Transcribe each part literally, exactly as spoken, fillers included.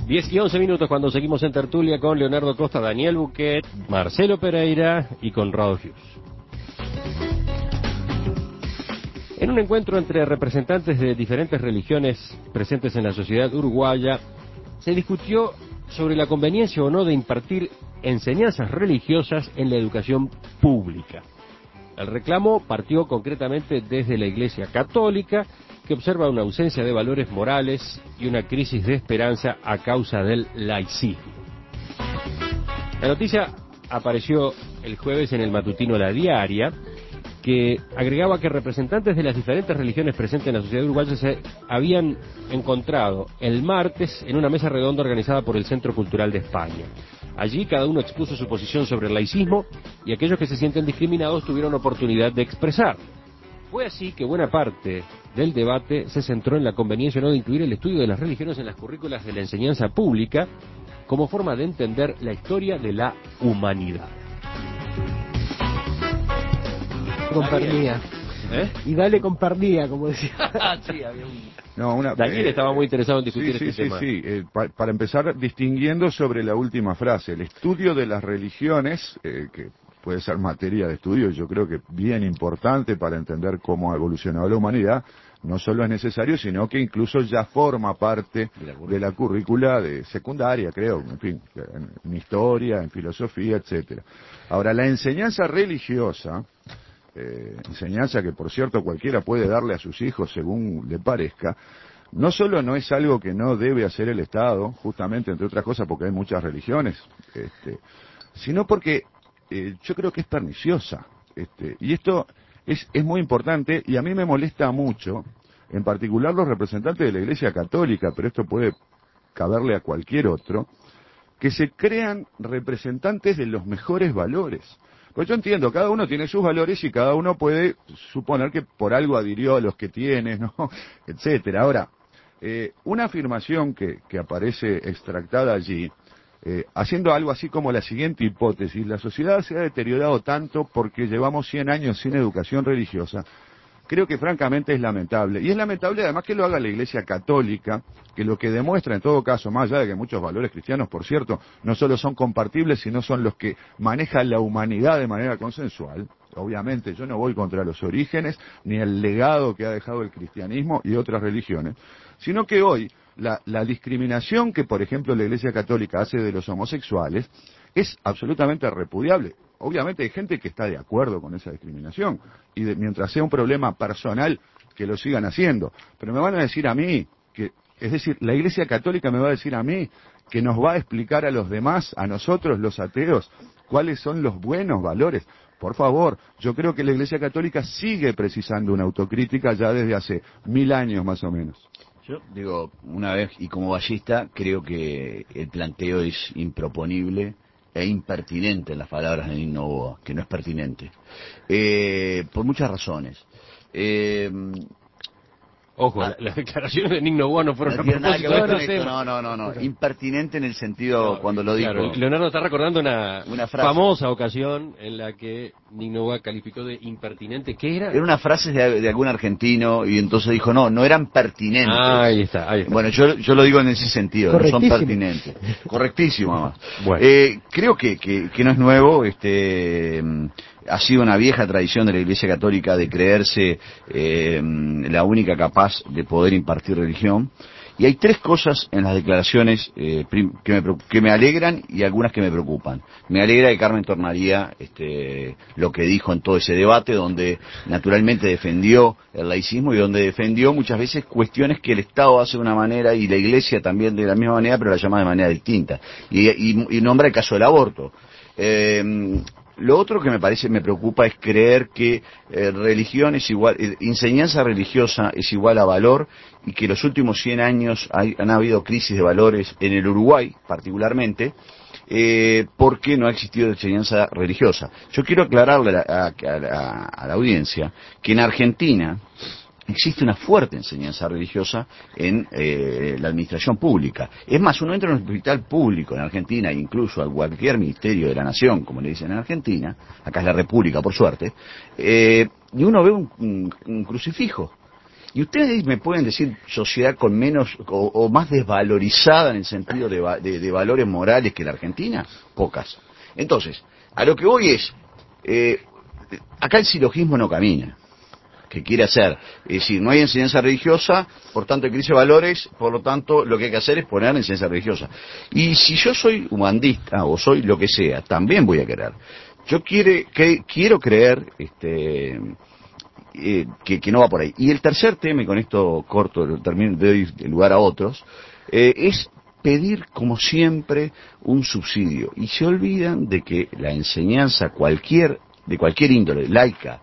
diez y once minutos cuando seguimos en tertulia con Leonardo Costa, Daniel Buquet, Marcelo Pereira y Conrado Hughes. En un encuentro entre representantes de diferentes religiones presentes en la sociedad uruguaya, se discutió sobre la conveniencia o no de impartir enseñanzas religiosas en la educación pública. El reclamo partió concretamente desde la Iglesia Católica, que observa una ausencia de valores morales y una crisis de esperanza a causa del laicismo. La noticia apareció el jueves en el matutino La Diaria, que agregaba que representantes de las diferentes religiones presentes en la sociedad uruguaya se habían encontrado el martes en una mesa redonda organizada por el Centro Cultural de España. Allí cada uno expuso su posición sobre el laicismo y aquellos que se sienten discriminados tuvieron oportunidad de expresar. Fue así que buena parte del debate se centró en la conveniencia o no de incluir el estudio de las religiones en las currículas de la enseñanza pública como forma de entender la historia de la humanidad. Compernía. ¿Eh? Y dale compernía, como decía. Sí, había un... No, una, Daniel eh, estaba muy interesado en discutir sí, este sí, tema. Sí, sí, eh, pa, para empezar, distinguiendo sobre la última frase, el estudio de las religiones, eh, que puede ser materia de estudio, yo creo que bien importante para entender cómo ha evolucionado la humanidad, no solo es necesario, sino que incluso ya forma parte de la currícula, de la currícula de secundaria, creo, en fin, en, en historia, en filosofía, etcétera. Ahora, la enseñanza religiosa, Eh, enseñanza que por cierto cualquiera puede darle a sus hijos según le parezca, no solo no es algo que no debe hacer el Estado, justamente entre otras cosas porque hay muchas religiones, este, sino porque eh, yo creo que es perniciosa, este, y esto es, es muy importante y a mí me molesta mucho, en particular los representantes de la Iglesia Católica, pero esto puede caberle a cualquier otro, que se crean representantes de los mejores valores. Pues yo entiendo, cada uno tiene sus valores y cada uno puede suponer que por algo adhirió a los que tiene, ¿no? Etcétera. Ahora, eh, una afirmación que, que aparece extractada allí, eh, haciendo algo así como la siguiente hipótesis: la sociedad se ha deteriorado tanto porque llevamos cien años sin educación religiosa. Creo que francamente es lamentable. Y es lamentable además que lo haga la Iglesia Católica, que lo que demuestra en todo caso, más allá de que muchos valores cristianos, por cierto, no solo son compartibles, sino son los que manejan la humanidad de manera consensual. Obviamente yo no voy contra los orígenes, ni el legado que ha dejado el cristianismo y otras religiones, sino que hoy la, la discriminación que, por ejemplo, la Iglesia Católica hace de los homosexuales es absolutamente repudiable. Obviamente hay gente que está de acuerdo con esa discriminación y de, mientras sea un problema personal, que lo sigan haciendo. Pero me van a decir a mí, que, es decir, la Iglesia Católica me va a decir a mí que nos va a explicar a los demás, a nosotros los ateos, cuáles son los buenos valores. Por favor, yo creo que la Iglesia Católica sigue precisando una autocrítica ya desde hace mil años más o menos. Yo digo, una vez, y como ballista, creo que el planteo es improponible e impertinente en las palabras de Nino Boa, que no es pertinente, eh, por muchas razones. Eh, Ojo, ah, la, las declaraciones de Nino Boa no fueron no a tiene nada que propósito ver de con este esto, tema. no, no, no, no, impertinente en el sentido No, cuando lo dijo. Claro, Leonardo está recordando una, una frase. famosa ocasión en la que Nino Boa calificó de impertinente. ¿Qué era? Era una frase de, de algún argentino y entonces dijo, no, no eran pertinentes. Ah, ahí está, ahí está. Bueno, yo, yo lo digo en ese sentido, no son pertinentes. Correctísimo, mamá. Bueno. Eh, creo que, que, que no es nuevo, este... ha sido una vieja tradición de la Iglesia Católica de creerse eh, la única capaz de poder impartir religión. Y hay tres cosas en las declaraciones eh, que, me, que me alegran y algunas que me preocupan. Me alegra que Carmen Tornaría este, lo que dijo en todo ese debate, donde naturalmente defendió el laicismo y donde defendió muchas veces cuestiones que el Estado hace de una manera y la Iglesia también de la misma manera, pero la llama de manera distinta. Y, y, y nombra el caso del aborto. Eh, Lo otro que me parece, me preocupa es creer que eh, religión es igual, eh, enseñanza religiosa es igual a valor y que los últimos cien años hay, han habido crisis de valores en el Uruguay particularmente eh, porque no ha existido enseñanza religiosa. Yo quiero aclararle a, a, a, a la audiencia que en Argentina existe una fuerte enseñanza religiosa en eh, la administración pública. Es más, uno entra en un hospital público en Argentina, incluso a cualquier ministerio de la nación, como le dicen en Argentina, acá es la República, por suerte, eh, y uno ve un, un, un crucifijo. ¿Y ustedes me pueden decir sociedad con menos o, o más desvalorizada en el sentido de, de, de valores morales que la Argentina? Pocas. Entonces, a lo que voy es, eh, acá el silogismo no camina. Que quiere hacer, es decir, no hay enseñanza religiosa, por tanto hay crisis de valores, por lo tanto lo que hay que hacer es poner enseñanza religiosa. Y si yo soy humanista o soy lo que sea, también voy a querer. Yo quiere, que, quiero creer este, eh, que, que no va por ahí. Y el tercer tema, y con esto corto, termino de doy lugar a otros, eh, es pedir como siempre un subsidio. Y se olvidan de que la enseñanza cualquier, de cualquier índole, laica,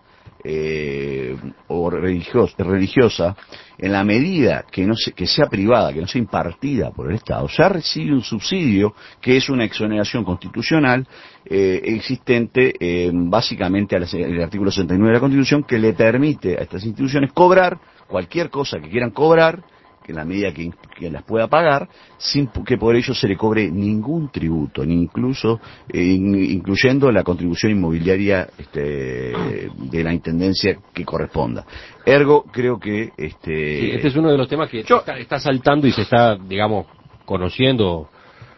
Eh, o religiosa, religiosa, en la medida que no se, que sea privada, que no sea impartida por el Estado, ya recibe un subsidio que es una exoneración constitucional eh, existente eh, básicamente al artículo sesenta y nueve de la Constitución, que le permite a estas instituciones cobrar cualquier cosa que quieran cobrar, en la medida que, que las pueda pagar, sin que por ello se le cobre ningún tributo, ni incluso eh, incluyendo la contribución inmobiliaria este, de la intendencia que corresponda. Ergo, creo que este, sí, este es uno de los temas que yo, está, está saltando y se está, digamos, conociendo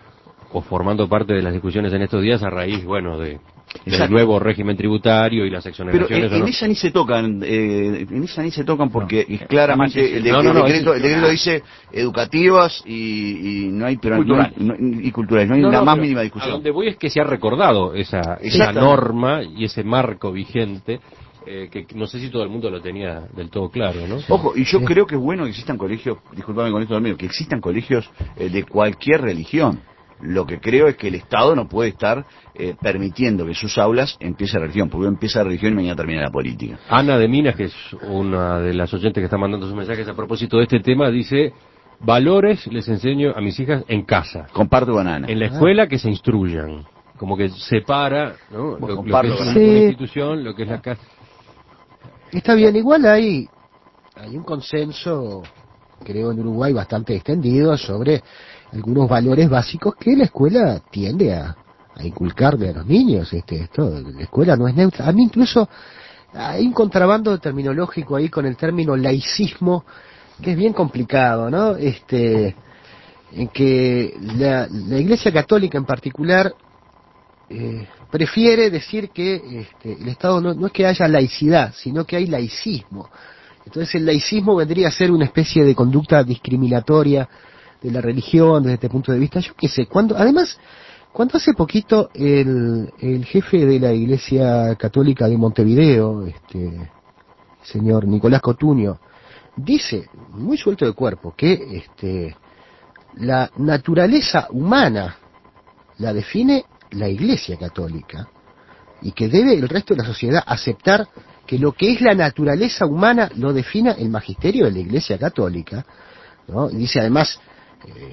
o formando parte de las discusiones en estos días a raíz, bueno, de el nuevo régimen tributario y las exoneraciones. Pero en, en no? esa ni se tocan, eh, en esa ni se tocan porque no, claramente el, de, no, no, el, no, decreto, es, el decreto dice educativas y, y no hay, pero cultural. no, no, y culturales, no hay no, la no, más mínima discusión. A donde voy es que se ha recordado esa, esa norma y ese marco vigente. Eh, que no sé si todo el mundo lo tenía del todo claro, ¿no? Ojo, y yo sí. creo que es bueno que existan colegios, disculpame con esto del mío, que existan colegios eh, de cualquier religión. Lo que creo es que el Estado no puede estar eh, permitiendo que sus aulas empiece religión, porque empieza la religión y mañana termina la política. Ana de Minas, que es una de las oyentes que está mandando sus mensajes a propósito de este tema, dice: valores les enseño a mis hijas en casa. Comparto con Ana. En la escuela que se instruyan. Como que separa, ¿no? Lo, lo que es una, sí. una institución, lo que es la casa. Está bien, igual hay, hay un consenso, creo, en Uruguay bastante extendido sobre algunos valores básicos que la escuela tiende a, a inculcarle a los niños. Este, esto, la escuela no es neutra. A mí incluso hay un contrabando terminológico ahí con el término laicismo que es bien complicado, ¿no? Este, en que la, la Iglesia Católica en particular eh, prefiere decir que este, el Estado no, no es que haya laicidad, sino que hay laicismo. Entonces el laicismo vendría a ser una especie de conducta discriminatoria de la religión desde este punto de vista. Yo qué sé, cuando, además, cuando hace poquito el, el jefe de la Iglesia Católica de Montevideo, este señor Nicolás Cotuño, dice, muy suelto de cuerpo, que este, la naturaleza humana la define la Iglesia Católica y que debe el resto de la sociedad aceptar que lo que es la naturaleza humana lo defina el magisterio de la Iglesia Católica, ¿no? Y dice además eh,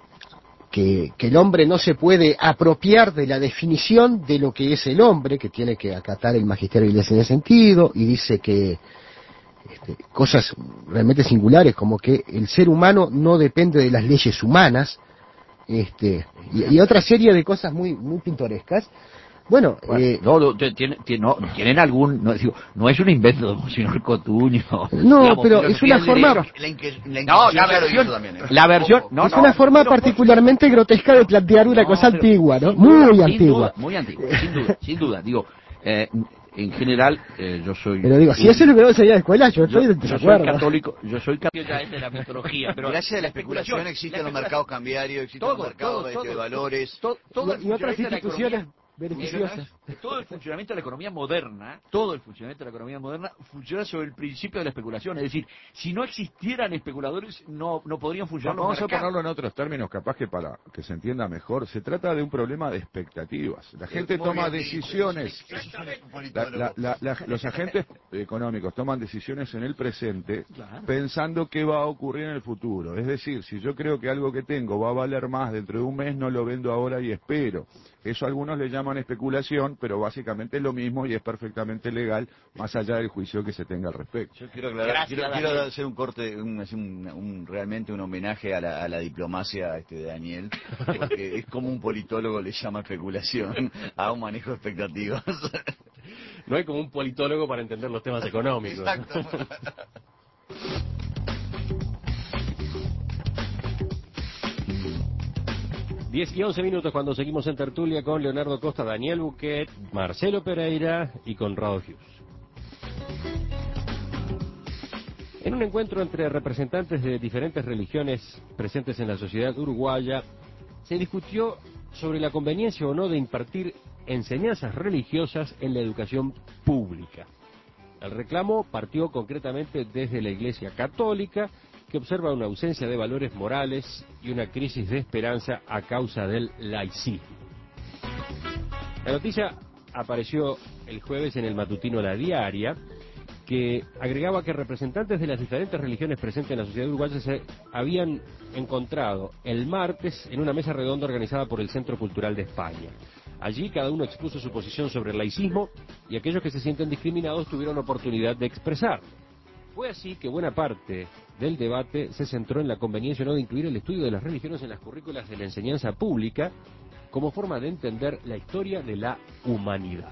que, que el hombre no se puede apropiar de la definición de lo que es el hombre, que tiene que acatar el magisterio de la Iglesia en ese sentido, y dice que este, cosas realmente singulares como que el ser humano no depende de las leyes humanas, este y, y otra serie de cosas muy muy pintorescas. Bueno, bueno eh, no, no, tienen, no, tienen algún, no, digo, no es un invento del señor Cotuño. No, digamos, pero es una forma... La, la no, la versión, también, ¿eh? la versión, no, es no, una forma pero, particularmente pero, grotesca de plantear una no, cosa pero, antigua, ¿no? Sin Muy duda, antigua. Sin duda, muy antigua, sin duda, sin duda. Digo, eh, en general, eh, yo soy... Pero digo, un, si eso es lo que veo enseñar de escuela, yo estoy yo, de yo desacuerdo. soy católico, yo soy católico, ya es de la mitología, pero... Gracias a la especulación, especulación existen los mercados cambiarios, existen todo, los mercados todo, todo, de valores... Todo, todo y, y otras instituciones beneficiosas. Todo el funcionamiento de la economía moderna, todo el funcionamiento de la economía moderna funciona sobre el principio de la especulación. Es decir, si no existieran especuladores, no, no podrían funcionar no, los Vamos mercados. a ponerlo en otros términos, capaz que para que se entienda mejor. Se trata de un problema de expectativas. La gente toma decisiones. La, la, la, la, los agentes económicos toman decisiones en el presente pensando qué va a ocurrir en el futuro. Es decir, si yo creo que algo que tengo va a valer más dentro de un mes, no lo vendo ahora y espero. Eso algunos le llaman especulación, pero básicamente es lo mismo y es perfectamente legal, más allá del juicio que se tenga al respecto. Yo quiero aclarar, quiero, quiero hacer un corte, un, un, un, realmente un homenaje a la, a la diplomacia este, de Daniel, porque es como un politólogo le llama especulación a un manejo de expectativas. No hay como un politólogo para entender los temas económicos. Exacto. diez y once minutos cuando seguimos en tertulia con Leonardo Costa, Daniel Buquet, Marcelo Pereira y Conrado Hughes. En un encuentro entre representantes de diferentes religiones presentes en la sociedad uruguaya, se discutió sobre la conveniencia o no de impartir enseñanzas religiosas en la educación pública. El reclamo partió concretamente desde la Iglesia Católica, que observa una ausencia de valores morales y una crisis de esperanza a causa del laicismo. La noticia apareció el jueves en el matutino La Diaria, que agregaba que representantes de las diferentes religiones presentes en la sociedad uruguaya se habían encontrado el martes en una mesa redonda organizada por el Centro Cultural de España. Allí cada uno expuso su posición sobre el laicismo y aquellos que se sienten discriminados tuvieron oportunidad de expresar. Fue así que buena parte del debate se centró en la conveniencia o no de incluir el estudio de las religiones en las currículas de la enseñanza pública como forma de entender la historia de la humanidad.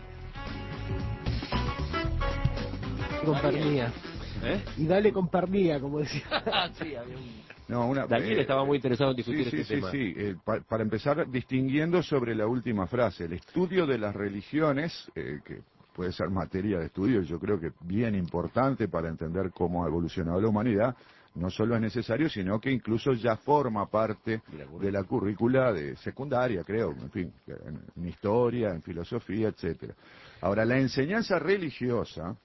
Compañía. ¿Eh? Y dale compañía, como decía. Sí, había un... No, una, Daniel eh, estaba muy interesado en discutir sí, sí, este sí, tema. Sí, eh, pa, para empezar, distinguiendo sobre la última frase, el estudio de las religiones, eh, que puede ser materia de estudio, yo creo que bien importante para entender cómo ha evolucionado la humanidad, no solo es necesario, sino que incluso ya forma parte de la currícula de secundaria, creo, en fin, en, en historia, en filosofía, etcétera. Ahora, la enseñanza religiosa,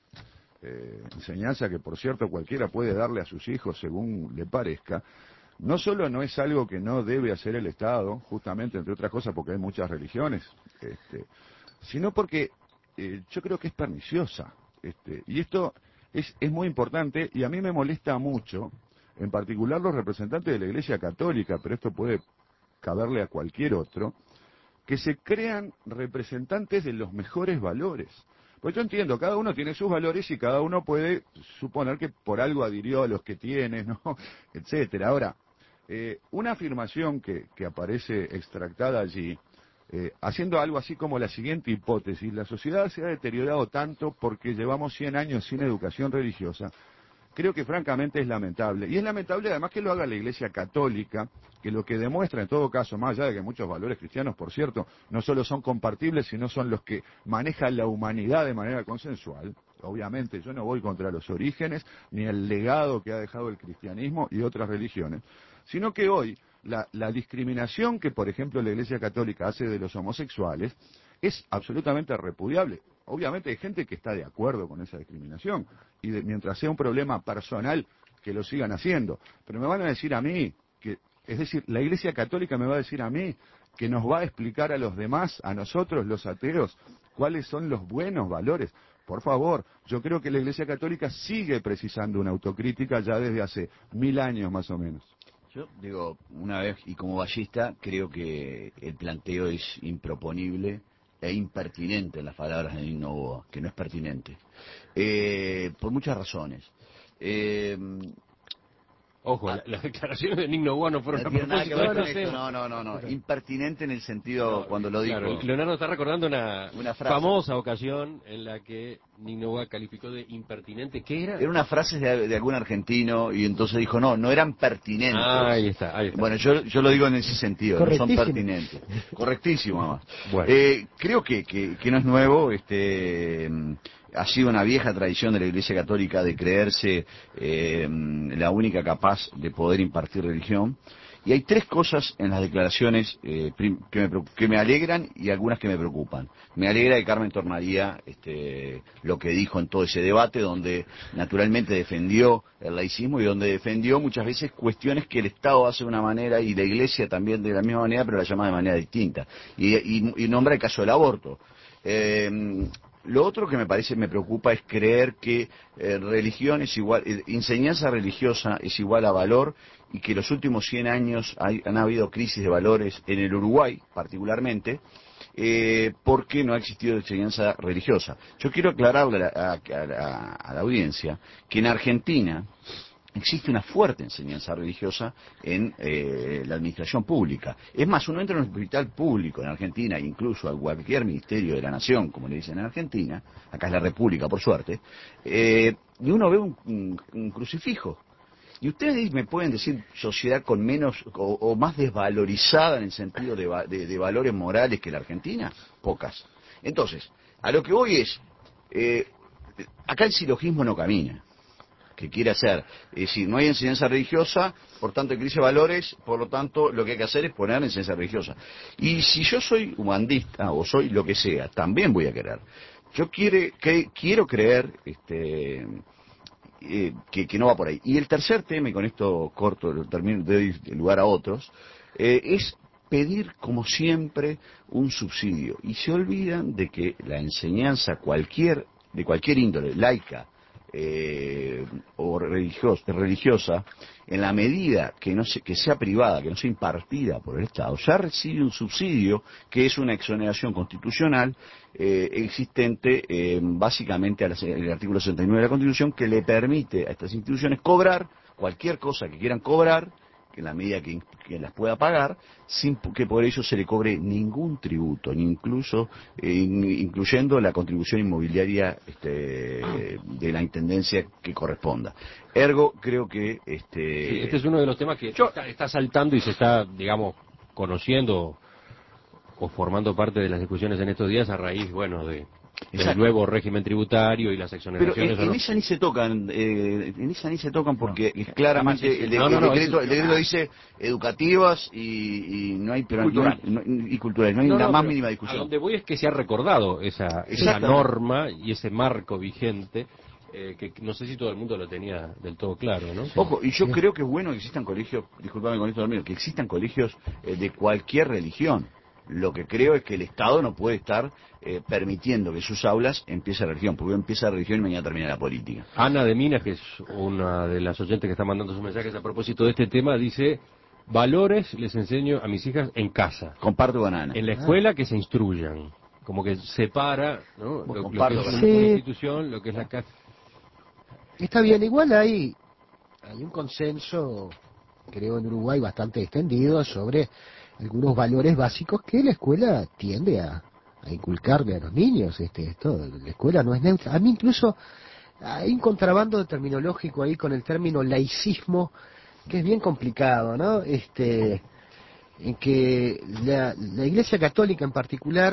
Eh, enseñanza que por cierto cualquiera puede darle a sus hijos según le parezca, no solo no es algo que no debe hacer el Estado, justamente entre otras cosas porque hay muchas religiones, este, sino porque eh, yo creo que es perniciosa, este, y esto es, es muy importante y a mí me molesta mucho, en particular los representantes de la Iglesia Católica, pero esto puede caberle a cualquier otro, que se crean representantes de los mejores valores. Pues yo entiendo, cada uno tiene sus valores y cada uno puede suponer que por algo adhirió a los que tiene, ¿no? Etcétera. Ahora, eh, una afirmación que, que aparece extractada allí, eh, haciendo algo así como la siguiente hipótesis: la sociedad se ha deteriorado tanto porque llevamos cien años sin educación religiosa. Creo que francamente es lamentable. Y es lamentable además que lo haga la Iglesia Católica, que lo que demuestra en todo caso, más allá de que muchos valores cristianos, por cierto, no solo son compartibles, sino son los que manejan la humanidad de manera consensual. Obviamente yo no voy contra los orígenes, ni el legado que ha dejado el cristianismo y otras religiones, sino que hoy la, la discriminación que, por ejemplo, la Iglesia Católica hace de los homosexuales es absolutamente repudiable. Obviamente hay gente que está de acuerdo con esa discriminación y de, mientras sea un problema personal, que lo sigan haciendo. Pero me van a decir a mí, que, es decir, la Iglesia Católica me va a decir a mí que nos va a explicar a los demás, a nosotros los ateos, cuáles son los buenos valores. Por favor, yo creo que la Iglesia Católica sigue precisando una autocrítica ya desde hace mil años más o menos. Yo digo, una vez, y como ballista, creo que el planteo es improponible e impertinente en las palabras de Nino Novoa, que no es pertinente, eh, por muchas razones. Eh, Ojo, ah, las declaraciones de Nino Novoa no fueron no a tiene nada que propósito ver de con esto. esto, no, no, no, no, impertinente en el sentido No, cuando lo dijo. Claro, Leonardo está recordando una, una frase famosa ocasión en la que Nino Novoa calificó de impertinente. ¿Qué era? Era una frase de, de algún argentino y entonces dijo, no, no eran pertinentes. Ah, ahí está, ahí está. Bueno, yo, yo lo digo en ese sentido, no son pertinentes. Correctísimo, además. Bueno. Eh, creo que, que, que no es nuevo, este... ha sido una vieja tradición de la Iglesia Católica de creerse eh, la única capaz de poder impartir religión. Y hay tres cosas en las declaraciones eh, que, me, que me alegran y algunas que me preocupan. Me alegra de Carmen Tornadía este, lo que dijo en todo ese debate, donde naturalmente defendió el laicismo y donde defendió muchas veces cuestiones que el Estado hace de una manera y la Iglesia también de la misma manera, pero la llama de manera distinta. Y, y, y nombra el caso del aborto. Eh, Lo otro que me parece, me preocupa, es creer que eh, religión es igual, eh, enseñanza religiosa es igual a valor, y que los últimos cien años hay, han habido crisis de valores en el Uruguay, particularmente, eh, porque no ha existido enseñanza religiosa. Yo quiero aclararle a, a, a, a la audiencia que en Argentina existe una fuerte enseñanza religiosa en eh, la administración pública. Es más, uno entra en un hospital público en Argentina, incluso a cualquier ministerio de la nación, como le dicen en Argentina, acá es la República por suerte, eh, y uno ve un, un, un crucifijo. ¿Y ustedes me pueden decir sociedad con menos o, o más desvalorizada en el sentido de, de, de valores morales que la Argentina? Pocas. Entonces, a lo que voy es, eh, acá el silogismo no camina. Que quiere hacer, es decir, no hay enseñanza religiosa, por tanto hay crisis de valores, por lo tanto lo que hay que hacer es poner enseñanza religiosa. Y si yo soy humandista o soy lo que sea, también voy a querer. Yo quiere, que, quiero creer este, eh, que, que no va por ahí. Y el tercer tema, y con esto corto, termino, doy lugar a otros, eh, es pedir como siempre un subsidio. Y se olvidan de que la enseñanza cualquier, de cualquier índole, laica, Eh, o religiosa, religiosa, en la medida que no se, que sea privada, que no sea impartida por el Estado, ya recibe un subsidio que es una exoneración constitucional eh, existente eh, básicamente al el artículo sesenta y nueve de la Constitución, que le permite a estas instituciones cobrar cualquier cosa que quieran cobrar, que en la medida que, que las pueda pagar, sin que por ello se le cobre ningún tributo, ni incluso eh, incluyendo la contribución inmobiliaria este, de la intendencia que corresponda. Ergo, creo que este, sí, este es uno de los temas que yo, está, está saltando y se está, digamos, conociendo o formando parte de las discusiones en estos días a raíz, bueno, de del nuevo régimen tributario y las exoneraciones. Pero en, en no. esa ni se tocan, eh, en esa ni se tocan porque no. claramente sí, sí, sí. el, de, no, no, el, no, decreto, es, el decreto dice educativas y, y no hay pero cultural. no hay, no, y culturales, no hay no, la no, más mínima discusión. A donde voy es que se ha recordado esa, esa norma y ese marco vigente. Eh, que no sé si todo el mundo lo tenía del todo claro, ¿no? Sí. Ojo, y yo sí. creo que es bueno que existan colegios, disculpame con esto dormido, que existan colegios eh, de cualquier religión. Lo que creo es que el Estado no puede estar eh, permitiendo que sus aulas empiece la religión, porque empieza la religión y mañana termina la política. Ana de Minas, que es una de las oyentes que está mandando sus mensajes a propósito de este tema, dice: valores les enseño a mis hijas en casa. Comparto con Ana. En la escuela que se instruyan. Como que separa, ¿no? Lo, lo que es una, sí. una institución, lo que es la casa. Está bien, igual hay, hay un consenso, creo, en Uruguay bastante extendido sobre algunos valores básicos que la escuela tiende a, a inculcarle a los niños. Este, esto, la escuela no es neutra. A mí incluso hay un contrabando terminológico ahí con el término laicismo que es bien complicado, ¿no? Este, en que la, la Iglesia Católica en particular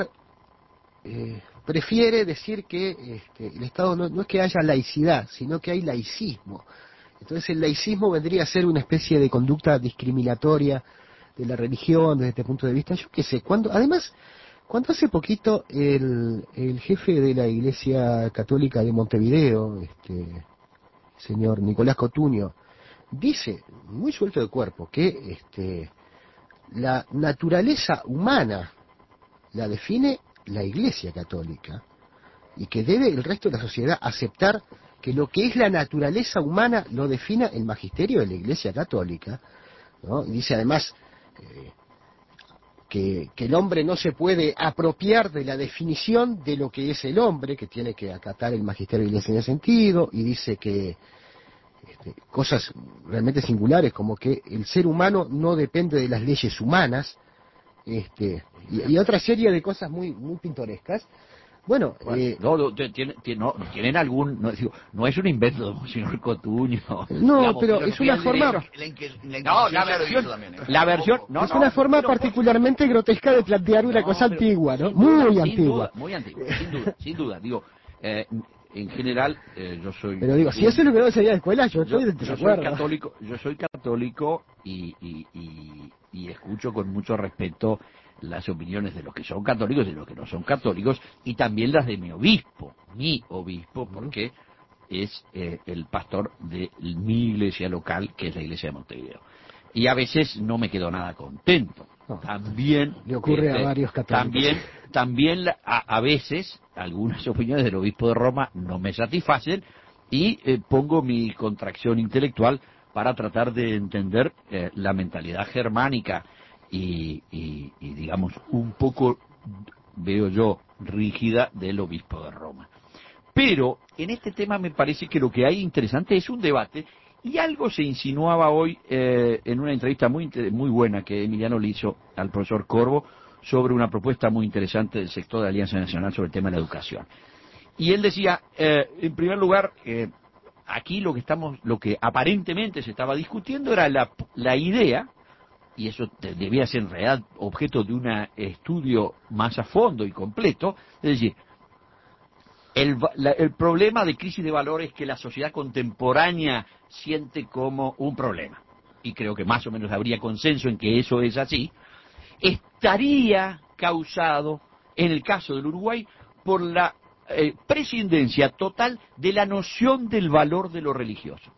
eh, prefiere decir que este, el Estado no, no es que haya laicidad, sino que hay laicismo. Entonces el laicismo vendría a ser una especie de conducta discriminatoria de la religión desde este punto de vista. Yo qué sé, cuando, además, cuando hace poquito el, el jefe de la Iglesia Católica de Montevideo, este señor Nicolás Cotuño, dice, muy suelto de cuerpo, que este, la naturaleza humana la define la Iglesia Católica y que debe el resto de la sociedad aceptar que lo que es la naturaleza humana lo defina el magisterio de la Iglesia Católica, ¿no? Y dice además eh, que, que el hombre no se puede apropiar de la definición de lo que es el hombre, que tiene que acatar el magisterio de la Iglesia en ese sentido, y dice que este, cosas realmente singulares como que el ser humano no depende de las leyes humanas, este, y, y otra serie de cosas muy muy pintorescas. Bueno, bueno eh, no, no, tienen, no, tienen algún, no, digo, no es un invento del señor Cotuño. No, digamos, pero es una forma... La, la, no, la versión, la versión, no, es una no, forma pero, particularmente pero, grotesca de plantear una no, cosa pero, antigua, ¿no? Duda, Muy sin antigua. Duda, muy antigua, sin duda, sin duda. Digo, eh, en general, eh, yo soy... Pero digo, si eso es lo que no sería de escuela, yo estoy de yo soy católico, yo soy católico y, y, y, y escucho con mucho respeto las opiniones de los que son católicos y de los que no son católicos, y también las de mi obispo, mi obispo, porque es eh, el pastor de mi iglesia local, que es la iglesia de Montevideo. Y a veces no me quedo nada contento. También le ocurre este, a varios católicos. También, también a, a veces algunas opiniones del obispo de Roma no me satisfacen y eh, pongo mi contracción intelectual para tratar de entender eh, la mentalidad germánica y, y, y digamos un poco, veo yo, rígida del obispo de Roma. Pero en este tema me parece que lo que hay interesante es un debate, y algo se insinuaba hoy eh, en una entrevista muy muy buena que Emiliano le hizo al profesor Corvo sobre una propuesta muy interesante del sector de Alianza Nacional sobre el tema de la educación. Y él decía, eh, en primer lugar, eh, aquí lo que estamos, lo que aparentemente se estaba discutiendo era la, la idea, y eso debía ser en realidad objeto de un estudio más a fondo y completo, es decir, el, la, el problema de crisis de valores que la sociedad contemporánea siente como un problema, y creo que más o menos habría consenso en que eso es así, estaría causado, en el caso del Uruguay, por la eh, prescindencia total de la noción del valor de lo religioso.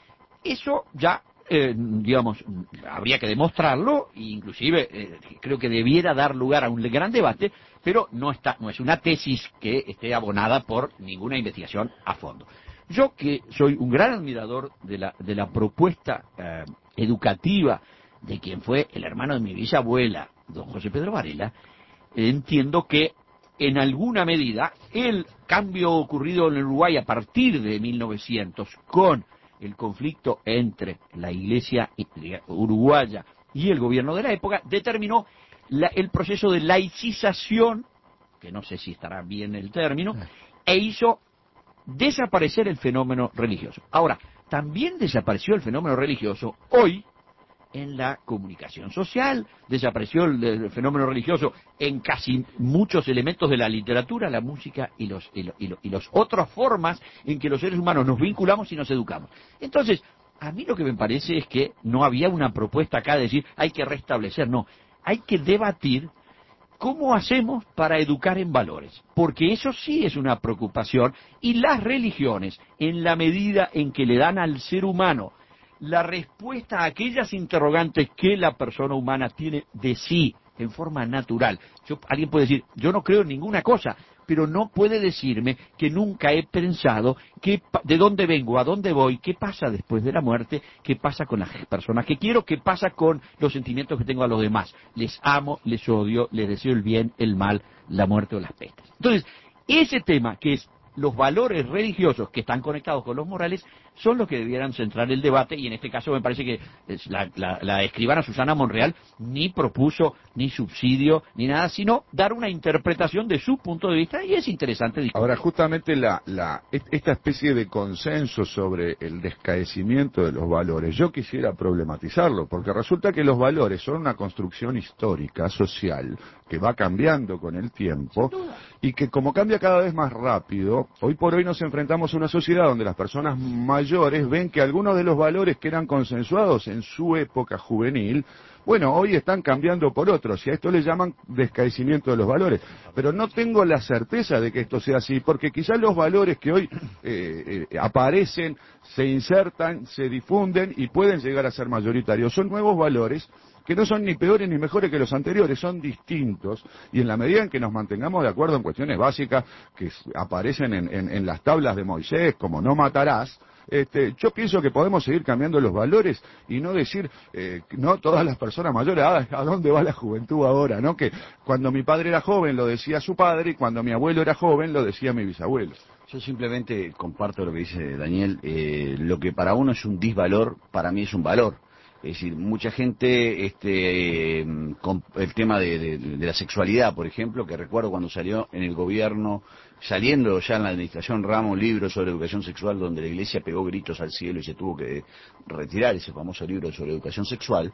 Eso ya, eh, digamos, habría que demostrarlo, e inclusive eh, creo que debiera dar lugar a un gran debate, pero no está, no es una tesis que esté abonada por ninguna investigación a fondo. Yo, que soy un gran admirador de la, de la propuesta eh, educativa de quien fue el hermano de mi bisabuela, don José Pedro Varela, entiendo que en alguna medida el cambio ocurrido en el Uruguay a partir de mil novecientos con el conflicto entre la Iglesia uruguaya y el gobierno de la época determinó la, el proceso de laicización, que no sé si estará bien el término, e hizo desaparecer el fenómeno religioso. Ahora, también desapareció el fenómeno religioso hoy en la comunicación social, desapareció el, el fenómeno religioso en casi muchos elementos de la literatura, la música y los y, lo, y, lo, y los otras formas en que los seres humanos nos vinculamos y nos educamos. Entonces, a mí lo que me parece es que no había una propuesta acá de decir hay que restablecer, no, hay que debatir cómo hacemos para educar en valores, porque eso sí es una preocupación, y las religiones, en la medida en que le dan al ser humano la respuesta a aquellas interrogantes que la persona humana tiene de sí en forma natural. Yo, alguien puede decir, yo no creo en ninguna cosa, pero no puede decirme que nunca he pensado que, de dónde vengo, a dónde voy, qué pasa después de la muerte, qué pasa con las personas que quiero, qué pasa con los sentimientos que tengo a los demás. Les amo, les odio, les deseo el bien, el mal, la muerte o las pestes. Entonces, ese tema que es los valores religiosos que están conectados con los morales son los que debieran centrar el debate, y en este caso me parece que la, la, la escribana Susana Monreal ni propuso ni subsidio ni nada, sino dar una interpretación de su punto de vista, y es interesante discutir. Ahora, justamente la, la, esta especie de consenso sobre el descaecimiento de los valores, yo quisiera problematizarlo, porque resulta que los valores son una construcción histórica, social, que va cambiando con el tiempo, y que como cambia cada vez más rápido, hoy por hoy nos enfrentamos a una sociedad donde las personas mayores ven que algunos de los valores que eran consensuados en su época juvenil, bueno, hoy están cambiando por otros, y a esto le llaman descaecimiento de los valores. Pero no tengo la certeza de que esto sea así, porque quizás los valores que hoy eh, eh, aparecen, se insertan, se difunden y pueden llegar a ser mayoritarios, son nuevos valores que no son ni peores ni mejores que los anteriores, son distintos, y en la medida en que nos mantengamos de acuerdo en cuestiones básicas que aparecen en, en, en las tablas de Moisés, como no matarás, Este, yo pienso que podemos seguir cambiando los valores y no decir, eh, no todas las personas mayores, ah, ¿a dónde va la juventud ahora? ¿No? Que cuando mi padre era joven lo decía su padre, y cuando mi abuelo era joven lo decía mi bisabuelo. Yo simplemente comparto lo que dice Daniel, eh, lo que para uno es un disvalor, para mí es un valor. Es decir, mucha gente, este, eh, con el tema de, de, de la sexualidad, por ejemplo, que recuerdo cuando salió en el gobierno, saliendo ya en la administración Ramos, un libro sobre educación sexual, donde la Iglesia pegó gritos al cielo y se tuvo que retirar ese famoso libro sobre educación sexual,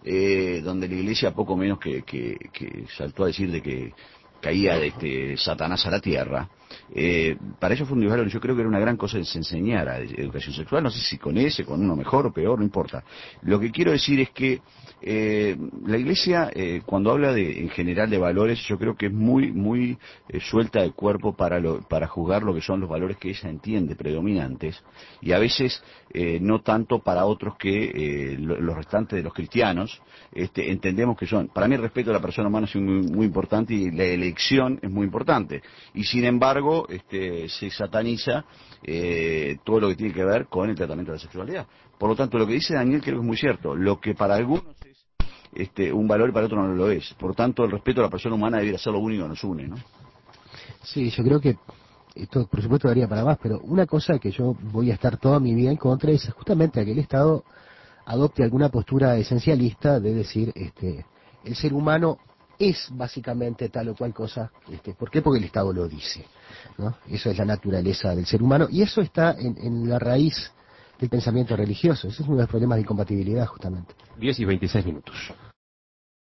eh, donde la Iglesia poco menos que, que, que saltó a decir de que caía este Satanás a la tierra. Eh, para eso fue un disvalor. Yo creo que era una gran cosa de enseñar a educación sexual, no sé si con ese, con uno mejor o peor, no importa. Lo que quiero decir es que eh, la Iglesia, eh, cuando habla de, en general de valores, yo creo que es muy, muy eh, suelta de cuerpo para, lo, para juzgar lo que son los valores que ella entiende predominantes, y a veces eh, no tanto para otros que eh, lo, los restantes de los cristianos este, entendemos que son. Para mí el respeto a la persona humana es muy, muy importante, y la elección es muy importante, y sin embargo este, se sataniza eh, todo lo que tiene que ver con el tratamiento de la sexualidad. Por lo tanto, lo que dice Daniel creo que es muy cierto. Lo que para algunos es este, un valor y para otros no lo es. Por tanto, el respeto a la persona humana debería ser lo único que nos une, ¿no? Sí, yo creo que esto por supuesto daría para más, pero una cosa que yo voy a estar toda mi vida en contra es justamente que el Estado adopte alguna postura esencialista de decir, este, el ser humano es básicamente tal o cual cosa. Este, ¿Por qué? Porque el Estado lo dice, ¿no? Eso es la naturaleza del ser humano y eso está en, en la raíz del pensamiento religioso. Ese es uno de los problemas de incompatibilidad, justamente. diez y veintiséis minutos.